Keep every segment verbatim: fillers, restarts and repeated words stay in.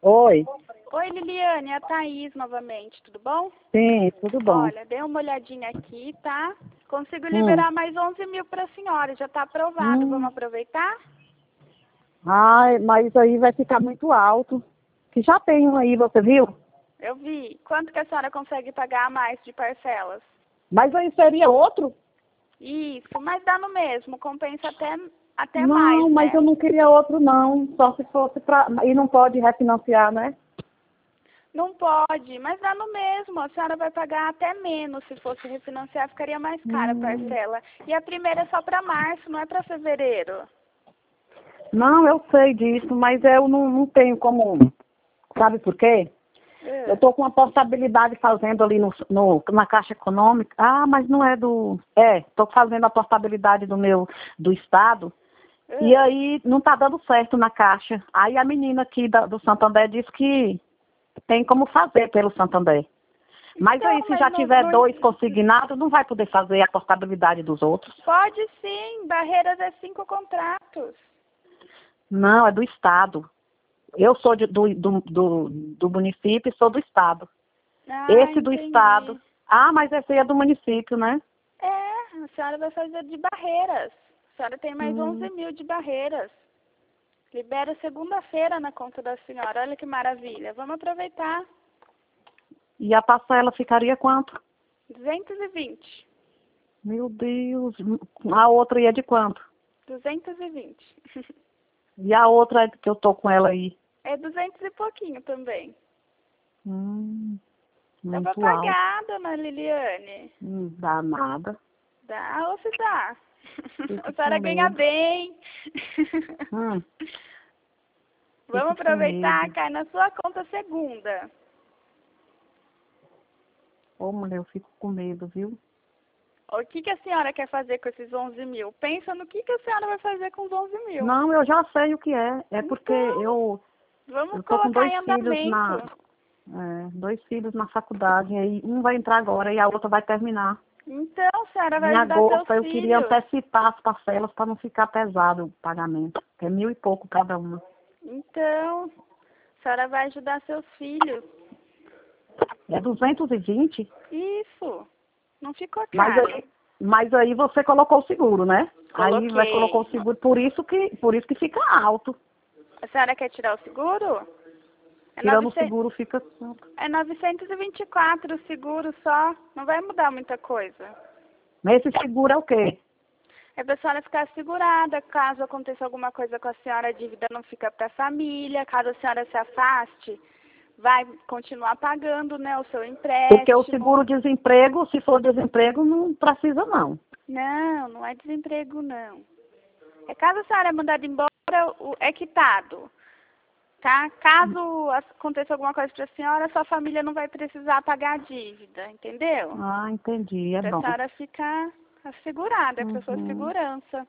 Oi. Oi, Liliane, é a Thaís novamente, tudo bom? Sim, tudo bom. Olha, dei uma olhadinha aqui, tá? Consigo Hum. liberar mais onze mil para a senhora, já está aprovado, Hum. vamos aproveitar? Ai, mas aí vai ficar muito alto. Que já tem um aí, você viu? Eu vi. Quanto que a senhora consegue pagar a mais de parcelas? Mas aí seria outro? Isso, mas dá no mesmo, compensa até, até Não, mais, mas né? eu não queria outro não. Só se fosse pra... E não pode refinanciar, né? Não pode, mas dá no mesmo. A senhora vai pagar até menos. Se fosse refinanciar, ficaria mais cara a Hum. parcela. E a primeira é só para março, não é para fevereiro. Não, eu sei disso, mas eu não, não tenho como... Sabe por quê? É. Eu tô com uma portabilidade fazendo ali no, no, na Caixa Econômica. Ah, mas não é do... É, tô fazendo a portabilidade do meu, do Estado. É. E aí não tá dando certo na Caixa. Aí a menina aqui da, do Santander disse que tem como fazer pelo Santander. Mas Então, aí, se mas já não, tiver não- dois consignados, não vai poder fazer a portabilidade dos outros. Pode sim, Barreiras é cinco contratos. Não, é do Estado. Eu sou de- do, do, do, do município e sou do Estado. Ah, Esse do Estado. entendi. Ah, mas esse aí é do município, né? É, a senhora vai fazer de Barreiras. A senhora tem mais Hum. onze mil de Barreiras. Libera segunda-feira na conta da senhora. Olha que maravilha. Vamos aproveitar. E a parcela ficaria quanto? duzentos e vinte. Meu Deus. A outra ia de quanto? duzentos e vinte. E a outra que eu tô com ela aí? É duzentos e pouquinho também. Hum, Dá pra muito alto. pagar, dona Liliane. Não dá nada. Dá ou se dá? Fico A com senhora ganha medo. bem. Hum, Vamos fico com aproveitar, medo. cai na sua conta segunda. Ô, mulher, eu fico com medo, viu? O que, que a senhora quer fazer com esses onze mil? Pensa no que, que a senhora vai fazer com os onze mil. Não, eu já sei o que é. É porque Então, eu, vamos eu tô com colocar dois em filhos andamento. na... É, dois filhos na faculdade. E aí um vai entrar agora e a outra vai terminar. Então, a senhora vai Em ajudar seus agosto eu queria filhos. antecipar as parcelas para não ficar pesado o pagamento. Que é mil e pouco cada uma. Então, a senhora vai ajudar seus filhos. É duzentos e vinte? Isso. Não ficou Mas caro. aí, mas aí você colocou o seguro, né? Aí vai colocar o Coloquei. seguro, por isso que, por isso que fica alto. A senhora quer tirar o seguro? É, Tirando o novecentos, seguro fica alto. é novecentos e vinte e quatro o seguro só. Não vai mudar muita coisa. Mas esse seguro é o quê? É para a senhora ficar segurada. Caso aconteça alguma coisa com a senhora, a dívida não fica para a família. Caso a senhora se afaste, vai continuar pagando, né, o seu Porque o empréstimo. seguro-desemprego, se for desemprego, não precisa não. Não, não é desemprego, não. É caso a senhora é mandada embora, o- é quitado. Tá? Caso aconteça alguma coisa para a senhora, sua família não vai precisar pagar a dívida, entendeu? Ah, entendi, é Para a bom. senhora ficar assegurada, é para sua Uhum. segurança.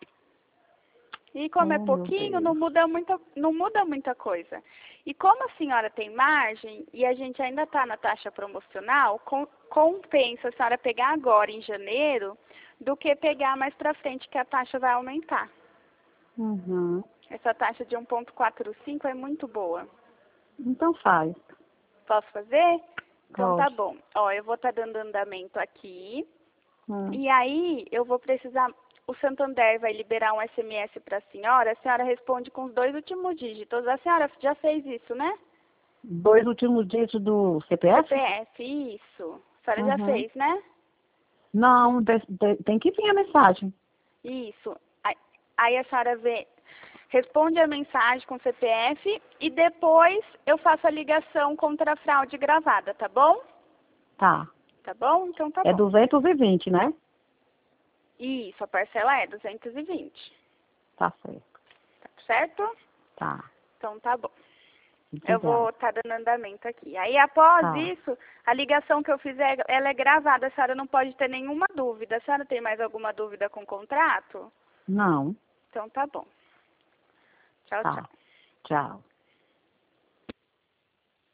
E como é Oh, meu pouquinho, não Deus. muda muita, não muda muita coisa. E como a senhora tem margem e a gente ainda está na taxa promocional, com, compensa a senhora pegar agora em janeiro do que pegar mais para frente, que a taxa vai aumentar. Uhum. Essa taxa de um vírgula quarenta e cinco é muito boa. Então faz. Posso fazer? Então tá Pode. bom. Ó, eu vou estar dando andamento aqui. Hum. E aí eu vou precisar. O Santander vai liberar um S M S para a senhora. A senhora responde com os dois últimos dígitos. A senhora já fez isso, né? Dois últimos dígitos do C P F? C P F, isso. A senhora já Uhum. fez, né? Não, de- de- tem que vir a mensagem. Isso. Aí, aí a senhora vê, responde a mensagem com o C P F e depois eu faço a ligação contra a fraude gravada, tá bom? Tá. Tá bom? Então tá É bom. duzentos e vinte, né? Isso, a parcela é duzentos e vinte. Tá certo. Tá certo? Tá. Então tá bom. Eu Obrigada. vou estar dando andamento aqui. Aí após Tá. isso, a ligação que eu fizer, ela é gravada. A senhora não pode ter nenhuma dúvida. A senhora tem mais alguma dúvida com o contrato? Não. Então tá bom. Tchau, tchau. Tá. Tchau.